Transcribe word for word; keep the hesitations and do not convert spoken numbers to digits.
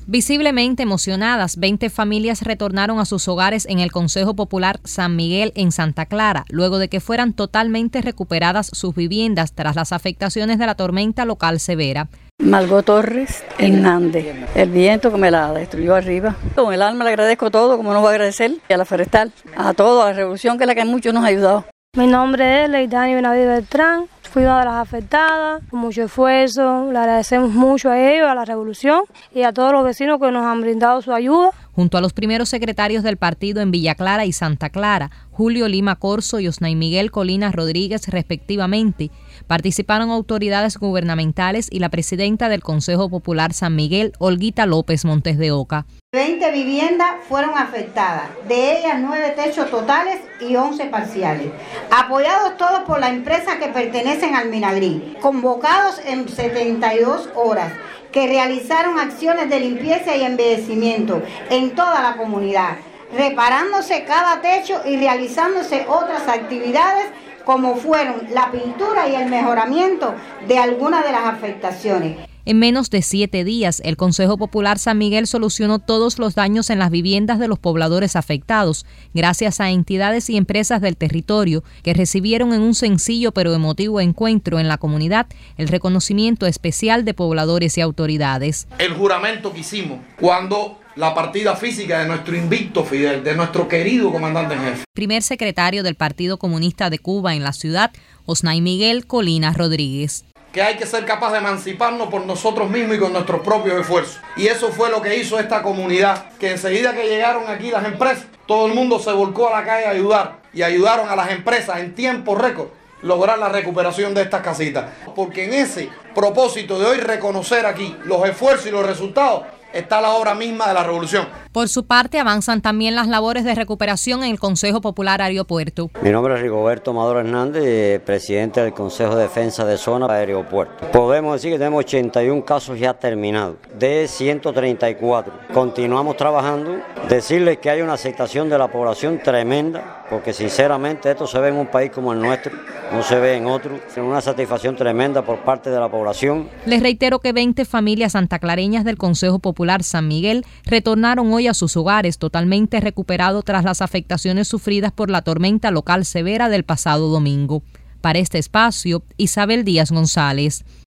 Visiblemente emocionadas, veinte familias retornaron a sus hogares en el Consejo Popular San Miguel en Santa Clara, luego de que fueran totalmente recuperadas sus viviendas tras las afectaciones de la tormenta local severa. Margot Torres Hernández, el viento que me la destruyó arriba. Con el alma le agradezco todo, como nos va a agradecer, y a la Forestal, a todos, a la Revolución, que es la que mucho nos ha ayudado. Mi nombre es Leidani Benavides Beltrán, fui una de las afectadas, con mucho esfuerzo, le agradecemos mucho a ellos, a la Revolución y a todos los vecinos que nos han brindado su ayuda. Junto a los primeros secretarios del partido en Villa Clara y Santa Clara, Julio Lima Corso y Osnay Miguel Colinas Rodríguez respectivamente, participaron autoridades gubernamentales y la presidenta del Consejo Popular San Miguel, Olguita López Montes de Oca. veinte viviendas fueron afectadas, de ellas nueve techos totales y once parciales, apoyados todos por la empresa que pertenecen al Minagri, convocados en setenta y dos horas, que realizaron acciones de limpieza y embellecimiento en toda la comunidad, reparándose cada techo y realizándose otras actividades como fueron la pintura y el mejoramiento de algunas de las afectaciones. En menos de siete días, el Consejo Popular San Miguel solucionó todos los daños en las viviendas de los pobladores afectados, gracias a entidades y empresas del territorio que recibieron en un sencillo pero emotivo encuentro en la comunidad el reconocimiento especial de pobladores y autoridades. El juramento que hicimos cuando la partida física de nuestro invicto Fidel, de nuestro querido comandante en jefe. Primer secretario del Partido Comunista de Cuba en la ciudad, Osnay Miguel Colinas Rodríguez. Que hay que ser capaz de emanciparnos por nosotros mismos y con nuestros propios esfuerzos. Y eso fue lo que hizo esta comunidad, que enseguida que llegaron aquí las empresas, todo el mundo se volcó a la calle a ayudar, y ayudaron a las empresas en tiempo récord lograr la recuperación de estas casitas. Porque en ese propósito de hoy reconocer aquí los esfuerzos y los resultados, está la obra misma de la Revolución. Por su parte, avanzan también las labores de recuperación en el Consejo Popular Aeropuerto. Mi nombre es Rigoberto Amador Hernández, presidente del Consejo de Defensa de Zona Aeropuerto. Podemos decir que tenemos ochenta y un casos ya terminados, de ciento treinta y cuatro. Continuamos trabajando, decirles que hay una aceptación de la población tremenda, porque sinceramente esto se ve en un país como el nuestro, no se ve en otro, sino una satisfacción tremenda por parte de la población. Les reitero que veinte familias santaclareñas del Consejo Popular San Miguel retornaron hoy a sus hogares totalmente recuperados tras las afectaciones sufridas por la tormenta local severa del pasado domingo. Para este espacio, Isabel Díaz González.